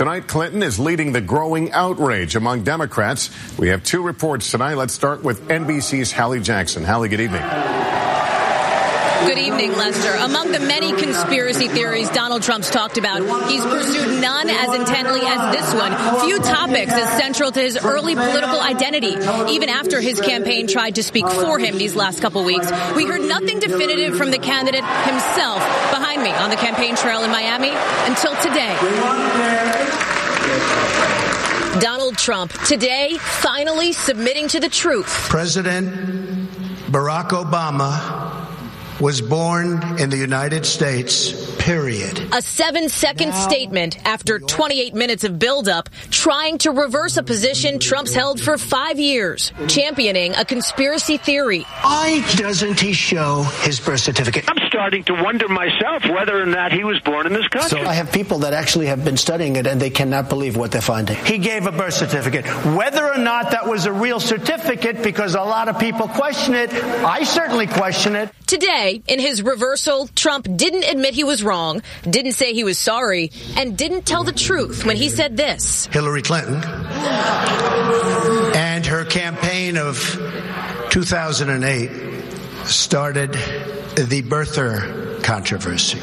Tonight, Clinton is leading the growing outrage among Democrats. We have two reports tonight. Let's start with NBC's Hallie Jackson. Hallie, good evening. Good evening, Lester. Among the many conspiracy theories Donald Trump's talked about, he's pursued none as intently as this one. Few topics as central to his early political identity. Even after his campaign tried to speak for him these last couple weeks, we heard nothing definitive from the candidate himself behind me on the campaign trail in Miami until today. Donald Trump, today, finally submitting to the truth. President Barack Obama was born in the United States, period. A 7-second statement after 28 minutes of buildup, trying to reverse a position Trump's held for 5 years, championing a conspiracy theory. Why doesn't he show his birth certificate? I'm starting to wonder myself whether or not he was born in this country. So I have people that actually have been studying it, and they cannot believe what they're finding. He gave a birth certificate. Whether or not that was a real certificate, because a lot of people question it, I certainly question it. Today, in his reversal, Trump didn't admit he was wrong, didn't say he was sorry, and didn't tell the truth when he said this. Hillary Clinton and her campaign of 2008 started the birther controversy.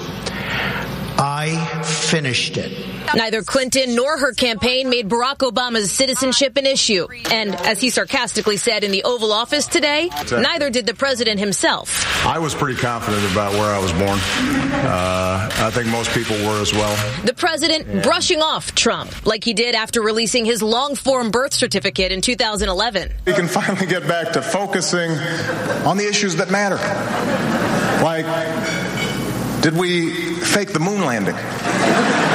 I finished it. Neither Clinton nor her campaign made Barack Obama's citizenship an issue. And as he sarcastically said in the Oval Office today, neither did the president himself. I was pretty confident about where I was born. I think most people were as well. The president brushing off Trump like he did after releasing his long-form birth certificate in 2011. We can finally get back to focusing on the issues that matter. Like, did we fake the moon landing?